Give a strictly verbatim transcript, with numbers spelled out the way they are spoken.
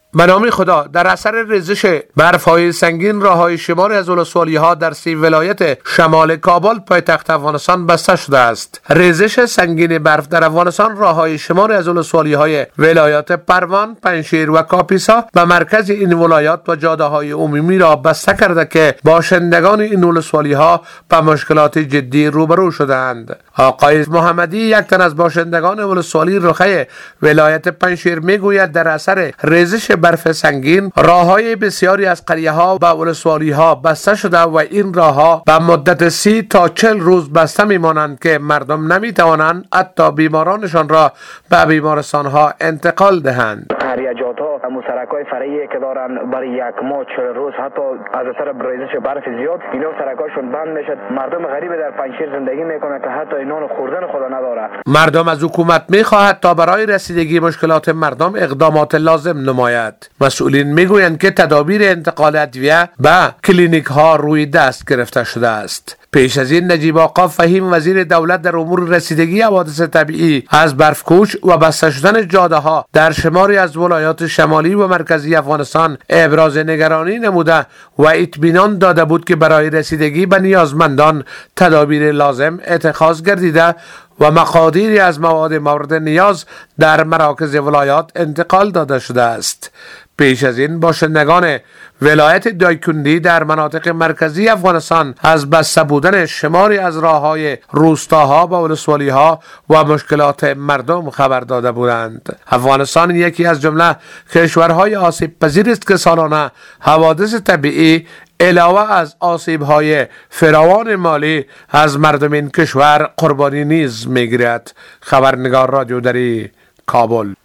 به نام خدا، در اثر ریزش برف‌های سنگین راه‌های شماری از ولسوالی‌ها در سی ولایت شمال کابل پایتخت افغانستان بسته شده است. ریزش سنگین برف در افغانستان راه‌های شماری از ولسوالی‌های ولایات پروان، پنجشیر و کاپیسا به مرکز این ولایات و جاده‌های عمومی را بسته کرده که باشندگان این ولسوالی‌ها به مشکلات جدی روبرو شدند. آقای محمدی، یک تن از باشندگان ولسوالی رخه ولایت پنجشیر، میگوید در اثر ریزش برف سنگین راههای بسیاری از قریه ها و ولسوالی ها بسته شده و این راه ها به مدت سی تا چل روز بسته میمانند که مردم نمی توانند حتی بیمارانشان را به بیمارستان ها انتقال دهند. قریه‌جات ها سرکای فرعی که دارن برای یک ماه چهل روز حتی از اثر ریزش برف زیاد اینا سرکایشون بند میشه. مردم غریب در پنجشیر زندگی میکنه که حتی نان خوردن خدا نداره. مردم از حکومت میخواهد تا برای رسیدگی مشکلات مردم اقدامات لازم نماید. مسئولین میگویند که تدابیر انتقال ادویه به کلینیک ها روی دست گرفته شده است. پیش از این نجیب آقا فهیم، وزیر دولت در امور رسیدگی حوادث طبیعی از برفکوش و بسته شدن جاده ها در شماری از ولایات شمالی و مرکزی افغانستان ابراز نگرانی نموده و اطمینان داده بود که برای رسیدگی به نیازمندان تدابیر لازم اتخاذ گردیده و مقادیری از مواد مورد نیاز در مراکز ولایات انتقال داده شده است. پیش از این باشندگان ولایت دایکندی در مناطق مرکزی افغانستان از بسته بودن شماری از راههای روستاها و ولسوالی‌ها و مشکلات مردم خبر داده بودند. افغانستان یکی از جمله کشورهای آسیب پذیر است که سالانه حوادث طبیعی علاوه از آسیب‌های فراوان مالی از مردم این کشور قربانی نیز می‌گیرد. خبرنگار رادیو دری، کابل.